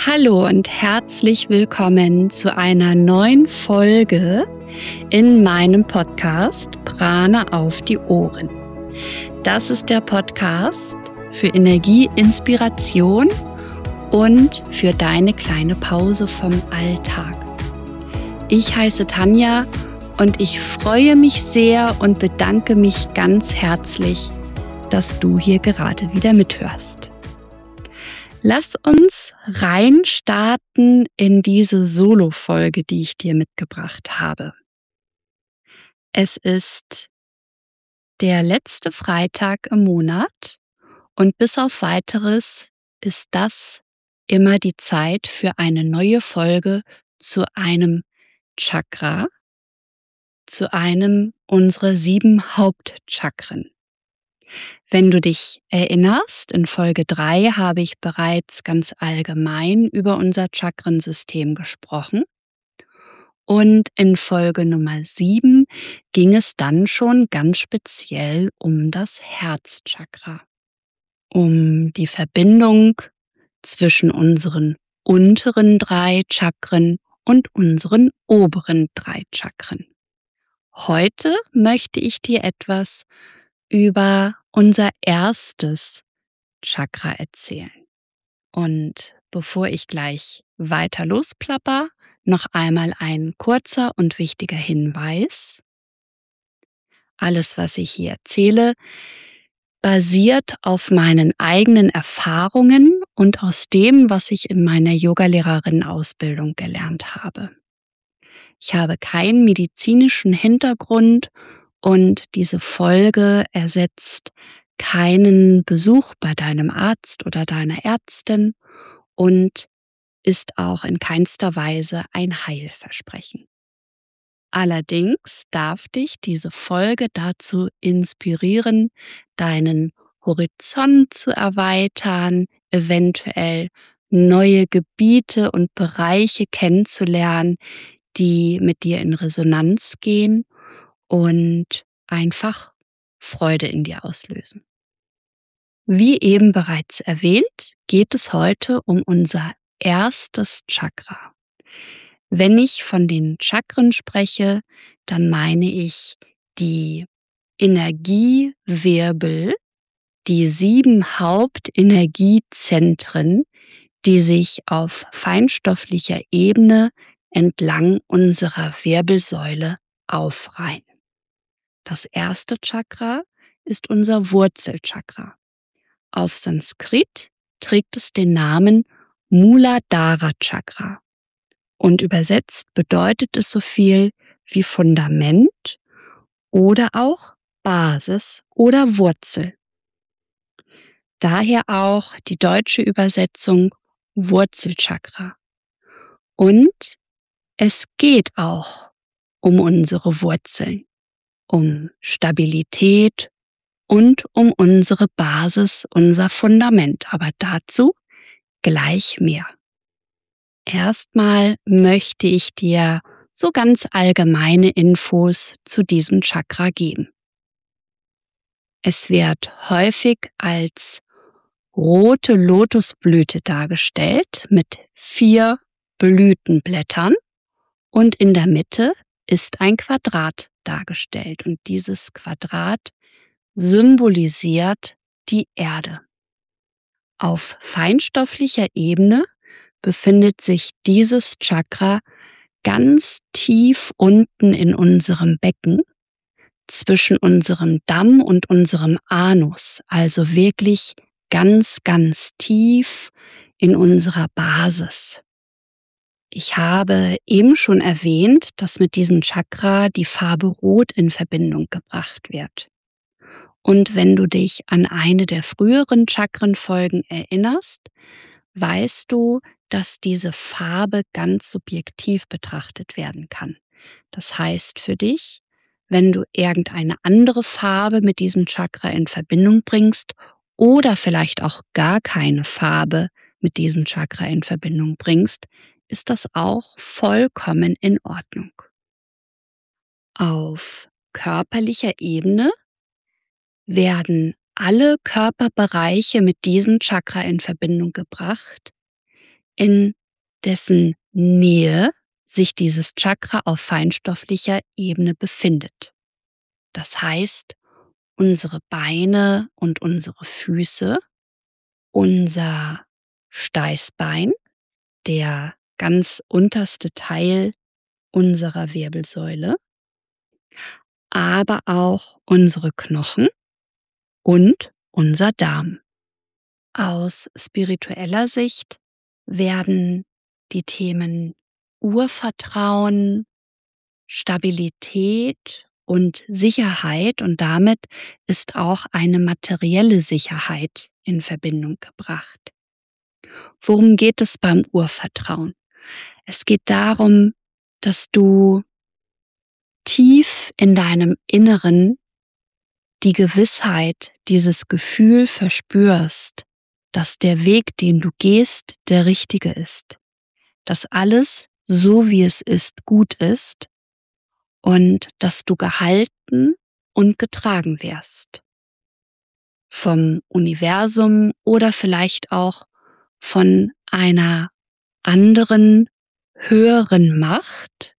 Hallo und herzlich willkommen zu einer neuen Folge in meinem Podcast Prana auf die Ohren. Das ist der Podcast für Energie, Inspiration und für deine kleine Pause vom Alltag. Ich heiße Tanja und ich freue mich sehr und bedanke mich ganz herzlich, dass du hier gerade wieder mithörst. Lass uns reinstarten in diese Solo-Folge, die ich dir mitgebracht habe. Es ist der letzte Freitag im Monat und bis auf Weiteres ist das immer die Zeit für eine neue Folge zu einem Chakra, zu einem unserer 7 Hauptchakren. Wenn du dich erinnerst, in Folge 3 habe ich bereits ganz allgemein über unser Chakrensystem gesprochen. Und in Folge Nummer 7 ging es dann schon ganz speziell um das Herzchakra. Um die Verbindung zwischen unseren unteren 3 Chakren und unseren oberen 3 Chakren. Heute möchte ich dir etwas über unser erstes Chakra erzählen. Und bevor ich gleich weiter losplapper, noch einmal ein kurzer und wichtiger Hinweis. Alles, was ich hier erzähle, basiert auf meinen eigenen Erfahrungen und aus dem, was ich in meiner Yogalehrerin-Ausbildung gelernt habe. Ich habe keinen medizinischen Hintergrund und diese Folge ersetzt keinen Besuch bei deinem Arzt oder deiner Ärztin und ist auch in keinster Weise ein Heilversprechen. Allerdings darf dich diese Folge dazu inspirieren, deinen Horizont zu erweitern, eventuell neue Gebiete und Bereiche kennenzulernen, die mit dir in Resonanz gehen und einfach Freude in dir auslösen. Wie eben bereits erwähnt, geht es heute um unser erstes Chakra. Wenn ich von den Chakren spreche, dann meine ich die Energiewirbel, die 7 Hauptenergiezentren, die sich auf feinstofflicher Ebene entlang unserer Wirbelsäule aufreihen. Das erste Chakra ist unser Wurzelchakra. Auf Sanskrit trägt es den Namen Muladhara Chakra und übersetzt bedeutet es so viel wie Fundament oder auch Basis oder Wurzel. Daher auch die deutsche Übersetzung Wurzelchakra. Und es geht auch um unsere Wurzeln, um Stabilität und um unsere Basis, unser Fundament. Aber dazu gleich mehr. Erstmal möchte ich dir so ganz allgemeine Infos zu diesem Chakra geben. Es wird häufig als rote Lotusblüte dargestellt mit 4 Blütenblättern und in der Mitte ist ein Quadrat dargestellt und dieses Quadrat symbolisiert die Erde. Auf feinstofflicher Ebene befindet sich dieses Chakra ganz tief unten in unserem Becken, zwischen unserem Damm und unserem Anus, also wirklich ganz, ganz tief in unserer Basis. Ich habe eben schon erwähnt, dass mit diesem Chakra die Farbe Rot in Verbindung gebracht wird. Und wenn du dich an eine der früheren Chakrenfolgen erinnerst, weißt du, dass diese Farbe ganz subjektiv betrachtet werden kann. Das heißt für dich, wenn du irgendeine andere Farbe mit diesem Chakra in Verbindung bringst oder vielleicht auch gar keine Farbe mit diesem Chakra in Verbindung bringst, ist das auch vollkommen in Ordnung. Auf körperlicher Ebene werden alle Körperbereiche mit diesem Chakra in Verbindung gebracht, in dessen Nähe sich dieses Chakra auf feinstofflicher Ebene befindet. Das heißt, unsere Beine und unsere Füße, unser Steißbein, der ganz unterste Teil unserer Wirbelsäule, aber auch unsere Knochen und unser Darm. Aus spiritueller Sicht werden die Themen Urvertrauen, Stabilität und Sicherheit und damit ist auch eine materielle Sicherheit in Verbindung gebracht. Worum geht es beim Urvertrauen? Es geht darum, dass du tief in deinem Inneren die Gewissheit, dieses Gefühl verspürst, dass der Weg, den du gehst, der richtige ist. Dass alles, so wie es ist, gut ist und dass du gehalten und getragen wirst. Vom Universum oder vielleicht auch von einer anderen, höheren Macht,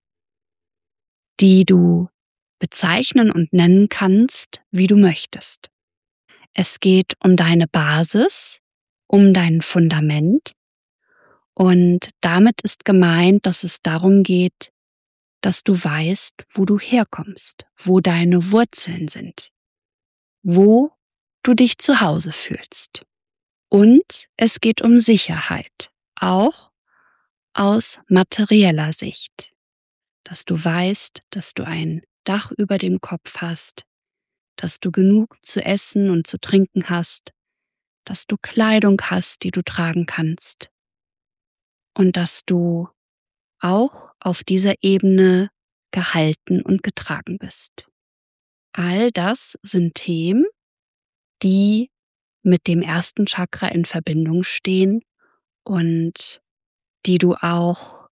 die du bezeichnen und nennen kannst, wie du möchtest. Es geht um deine Basis, um dein Fundament und damit ist gemeint, dass es darum geht, dass du weißt, wo du herkommst, wo deine Wurzeln sind, wo du dich zu Hause fühlst. Und es geht um Sicherheit, auch aus materieller Sicht, dass du weißt, dass du ein Dach über dem Kopf hast, dass du genug zu essen und zu trinken hast, dass du Kleidung hast, die du tragen kannst und dass du auch auf dieser Ebene gehalten und getragen bist. All das sind Themen, die mit dem ersten Chakra in Verbindung stehen und die du auch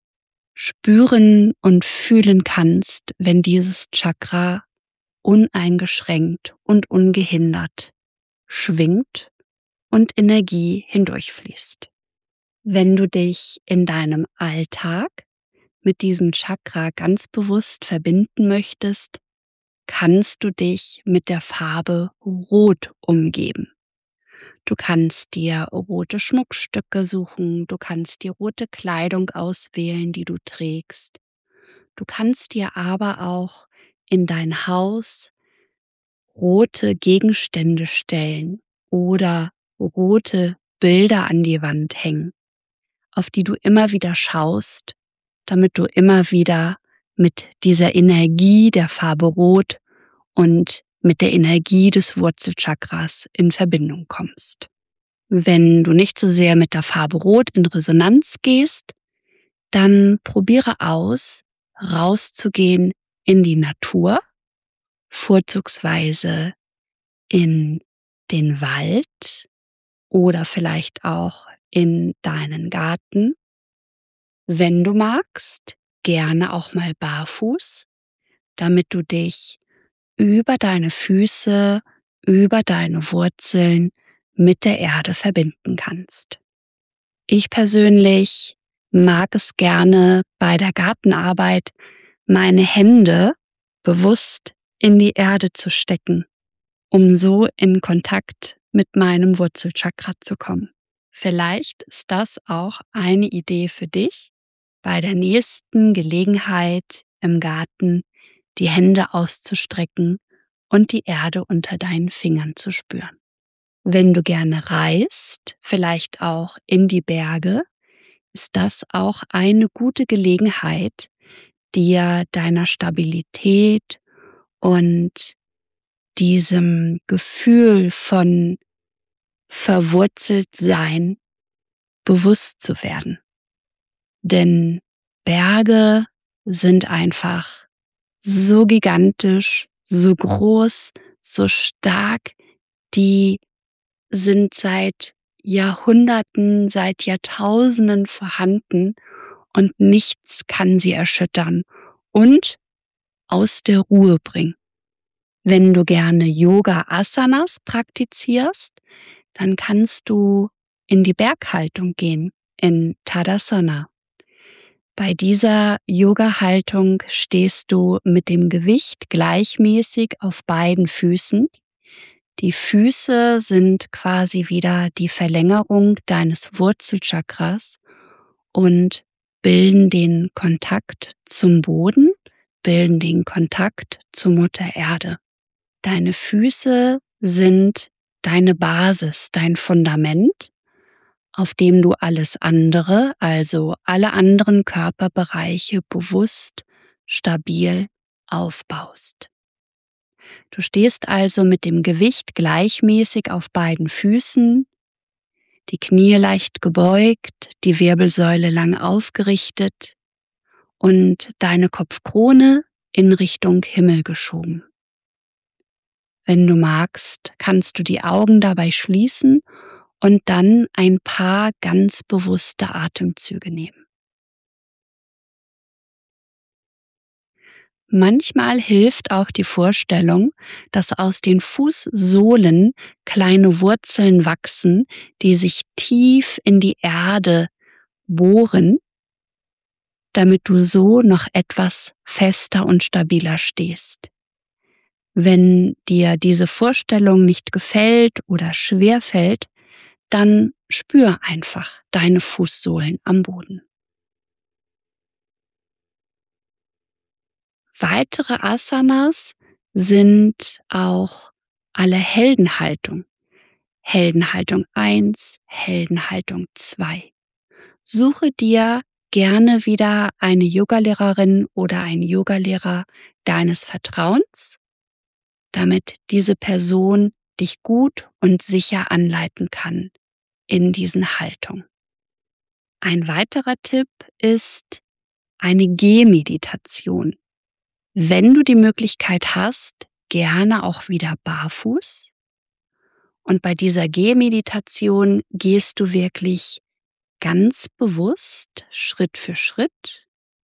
spüren und fühlen kannst, wenn dieses Chakra uneingeschränkt und ungehindert schwingt und Energie hindurchfließt. Wenn du dich in deinem Alltag mit diesem Chakra ganz bewusst verbinden möchtest, kannst du dich mit der Farbe Rot umgeben. Du kannst dir rote Schmuckstücke suchen, du kannst dir rote Kleidung auswählen, die du trägst. Du kannst dir aber auch in dein Haus rote Gegenstände stellen oder rote Bilder an die Wand hängen, auf die du immer wieder schaust, damit du immer wieder mit dieser Energie der Farbe Rot und mit der Energie des Wurzelchakras in Verbindung kommst. Wenn du nicht so sehr mit der Farbe Rot in Resonanz gehst, dann probiere aus, rauszugehen in die Natur, vorzugsweise in den Wald oder vielleicht auch in deinen Garten. Wenn du magst, gerne auch mal barfuß, damit du dich über deine Füße, über deine Wurzeln mit der Erde verbinden kannst. Ich persönlich mag es gerne bei der Gartenarbeit, meine Hände bewusst in die Erde zu stecken, um so in Kontakt mit meinem Wurzelchakra zu kommen. Vielleicht ist das auch eine Idee für dich, bei der nächsten Gelegenheit im Garten die Hände auszustrecken und die Erde unter deinen Fingern zu spüren. Wenn du gerne reist, vielleicht auch in die Berge, ist das auch eine gute Gelegenheit, dir deiner Stabilität und diesem Gefühl von Verwurzeltsein bewusst zu werden. Denn Berge sind einfach so gigantisch, so groß, so stark, die sind seit Jahrhunderten, seit Jahrtausenden vorhanden und nichts kann sie erschüttern und aus der Ruhe bringen. Wenn du gerne Yoga-Asanas praktizierst, dann kannst du in die Berghaltung gehen. in Tadasana. Bei dieser Yoga-Haltung stehst du mit dem Gewicht gleichmäßig auf beiden Füßen. Die Füße sind quasi wieder die Verlängerung deines Wurzelchakras und bilden den Kontakt zum Boden, bilden den Kontakt zur Mutter Erde. Deine Füße sind deine Basis, dein Fundament, auf dem du alles andere, also alle anderen Körperbereiche bewusst, stabil aufbaust. Du stehst also mit dem Gewicht gleichmäßig auf beiden Füßen, die Knie leicht gebeugt, die Wirbelsäule lang aufgerichtet und deine Kopfkrone in Richtung Himmel geschoben. Wenn du magst, kannst du die Augen dabei schließen und dann ein paar ganz bewusste Atemzüge nehmen. Manchmal hilft auch die Vorstellung, dass aus den Fußsohlen kleine Wurzeln wachsen, die sich tief in die Erde bohren, damit du so noch etwas fester und stabiler stehst. Wenn dir diese Vorstellung nicht gefällt oder schwer fällt, dann spür einfach deine Fußsohlen am Boden. Weitere Asanas sind auch alle Heldenhaltung. Heldenhaltung 1, Heldenhaltung 2. Suche dir gerne wieder eine Yogalehrerin oder einen Yogalehrer deines Vertrauens, damit diese Person dich gut und sicher anleiten kann in diesen Haltungen. Ein weiterer Tipp ist eine Gehmeditation. Wenn du die Möglichkeit hast, gerne auch wieder barfuß. Und bei dieser Gehmeditation gehst du wirklich ganz bewusst Schritt für Schritt,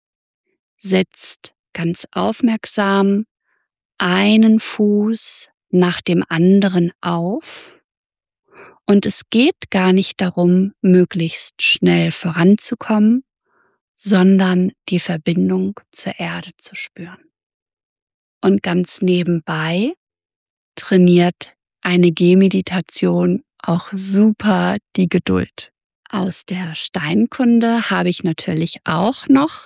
setzt ganz aufmerksam einen Fuß nach dem anderen auf. Und es geht gar nicht darum, möglichst schnell voranzukommen, sondern die Verbindung zur Erde zu spüren. Und ganz nebenbei trainiert eine Gehmeditation auch super die Geduld. Aus der Steinkunde habe ich natürlich auch noch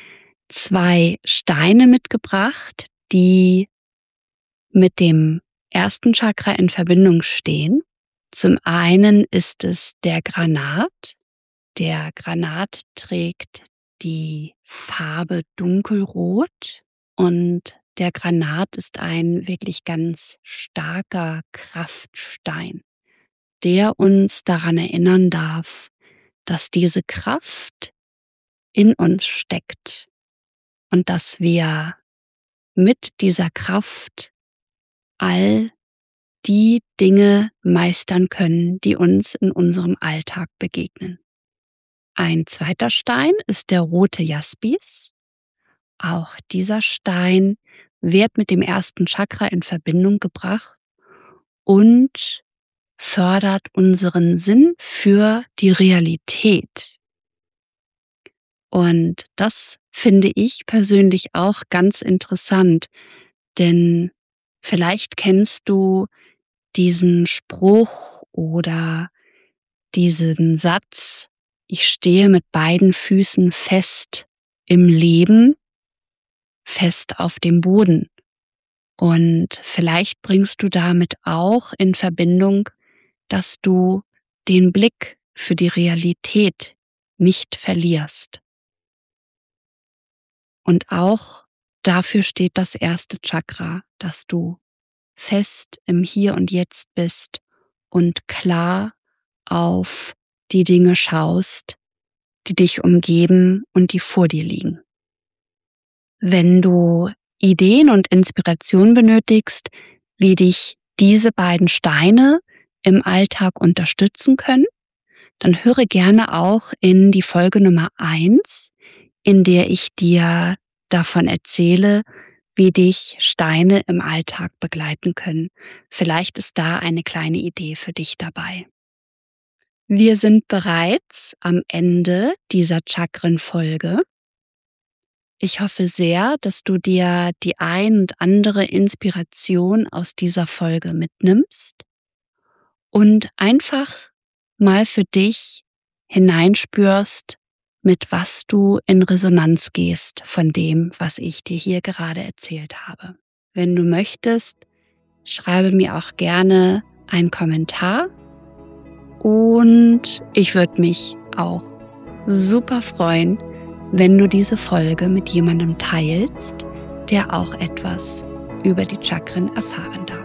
2 Steine mitgebracht, die mit dem ersten Chakra in Verbindung stehen. Zum einen ist es der Granat. Der Granat trägt die Farbe dunkelrot und der Granat ist ein wirklich ganz starker Kraftstein, der uns daran erinnern darf, dass diese Kraft in uns steckt und dass wir mit dieser Kraft all die Dinge meistern können, die uns in unserem Alltag begegnen. Ein zweiter Stein ist der rote Jaspis. Auch dieser Stein wird mit dem ersten Chakra in Verbindung gebracht und fördert unseren Sinn für die Realität. Und das finde ich persönlich auch ganz interessant, denn vielleicht kennst du diesen Spruch oder diesen Satz: Ich stehe mit beiden Füßen fest im Leben, fest auf dem Boden. Und vielleicht bringst du damit auch in Verbindung, dass du den Blick für die Realität nicht verlierst. Und auch dafür steht das erste Chakra, dass du fest im Hier und Jetzt bist und klar auf die Dinge schaust, die dich umgeben und die vor dir liegen. Wenn du Ideen und Inspiration benötigst, wie dich diese beiden Steine im Alltag unterstützen können, dann höre gerne auch in die Folge Nummer 1, in der ich dir davon erzähle, wie dich Steine im Alltag begleiten können. Vielleicht ist da eine kleine Idee für dich dabei. Wir sind bereits am Ende dieser Chakrenfolge. Ich hoffe sehr, dass du dir die ein und andere Inspiration aus dieser Folge mitnimmst und einfach mal für dich hineinspürst, mit was du in Resonanz gehst von dem, was ich dir hier gerade erzählt habe. Wenn du möchtest, schreibe mir auch gerne einen Kommentar und ich würde mich auch super freuen, wenn du diese Folge mit jemandem teilst, der auch etwas über die Chakren erfahren darf.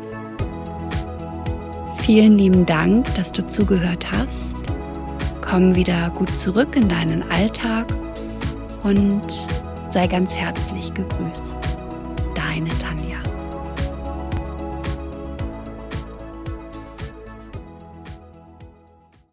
Vielen lieben Dank, dass du zugehört hast. Komm wieder gut zurück in deinen Alltag und sei ganz herzlich gegrüßt.